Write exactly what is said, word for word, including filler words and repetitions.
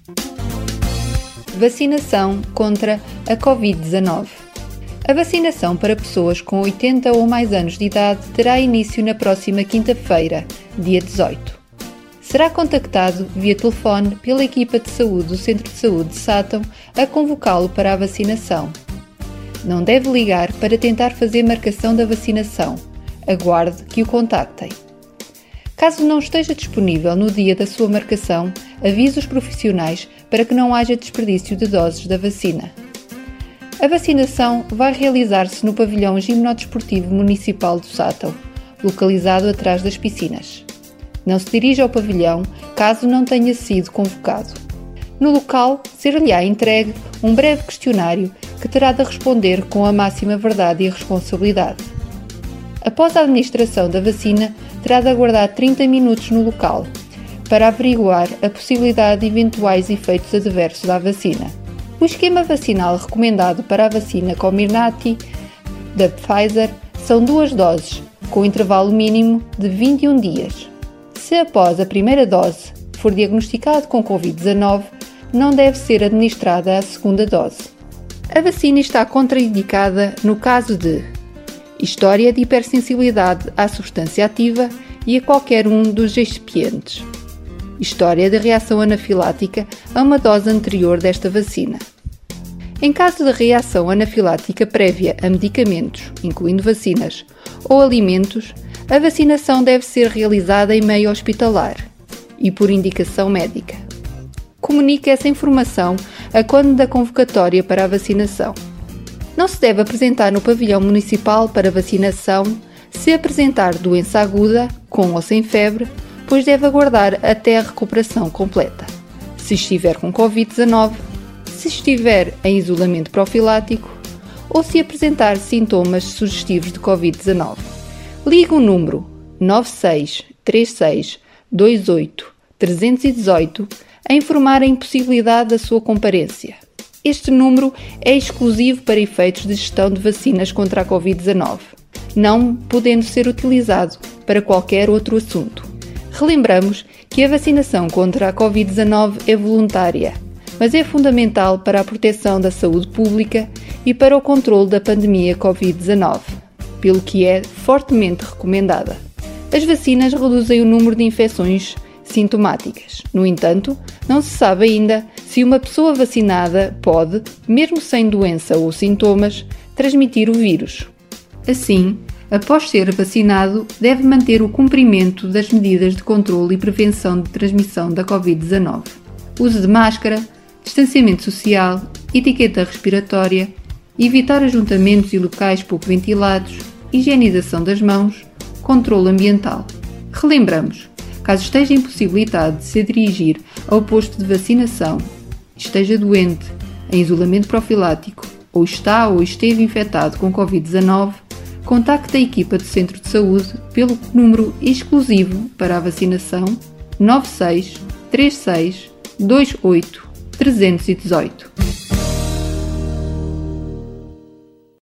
Vacinação contra a covid dezanove. A vacinação para pessoas com oitenta ou mais anos de idade terá início na próxima quinta-feira, dia dezoito. Será contactado via telefone pela equipa de saúde do Centro de Saúde de Sátão a convocá-lo para a vacinação. Não deve ligar para tentar fazer marcação da vacinação. Aguarde que o contactem. Caso não esteja disponível no dia da sua marcação, avise os profissionais para que não haja desperdício de doses da vacina. A vacinação vai realizar-se no pavilhão gimnodesportivo municipal do Sátão, localizado atrás das piscinas. Não se dirija ao pavilhão caso não tenha sido convocado. No local, ser-lhe-á entregue um breve questionário que terá de responder com a máxima verdade e responsabilidade. Após a administração da vacina, terá de aguardar trinta minutos no local para averiguar a possibilidade de eventuais efeitos adversos da vacina. O esquema vacinal recomendado para a vacina Comirnaty da Pfizer são duas doses, com intervalo mínimo de vinte e um dias. Se após a primeira dose for diagnosticado com covid dezanove, não deve ser administrada a segunda dose. A vacina está contraindicada no caso de história de hipersensibilidade à substância ativa e a qualquer um dos excipientes, história de reação anafilática a uma dose anterior desta vacina. Em caso de reação anafilática prévia a medicamentos, incluindo vacinas, ou alimentos, a vacinação deve ser realizada em meio hospitalar e por indicação médica. Comunique essa informação a quando da convocatória para a vacinação. Não se deve apresentar no pavilhão municipal para vacinação se apresentar doença aguda, com ou sem febre, pois deve aguardar até a recuperação completa. Se estiver com covid dezanove, se estiver em isolamento profilático ou se apresentar sintomas sugestivos de covid dezanove. Ligue o número nove seis três seis dois oito três um oito a informar a impossibilidade da sua comparência. Este número é exclusivo para efeitos de gestão de vacinas contra a covid dezanove, não podendo ser utilizado para qualquer outro assunto. Relembramos que a vacinação contra a covid dezanove é voluntária, mas é fundamental para a proteção da saúde pública e para o controle da pandemia covid dezanove, pelo que é fortemente recomendada. As vacinas reduzem o número de infecções sintomáticas. No entanto, não se sabe ainda se uma pessoa vacinada pode, mesmo sem doença ou sintomas, transmitir o vírus. Assim, após ser vacinado, deve manter o cumprimento das medidas de controle e prevenção de transmissão da covid dezanove. Uso de máscara, distanciamento social, etiqueta respiratória, evitar ajuntamentos e locais pouco ventilados, higienização das mãos, controle ambiental. Relembramos, caso esteja impossibilitado de se dirigir ao posto de vacinação, esteja doente, em isolamento profilático ou está ou esteve infectado com covid dezanove, contacte a equipa do Centro de Saúde pelo número exclusivo para a vacinação nove seis três seis dois oito três um oito.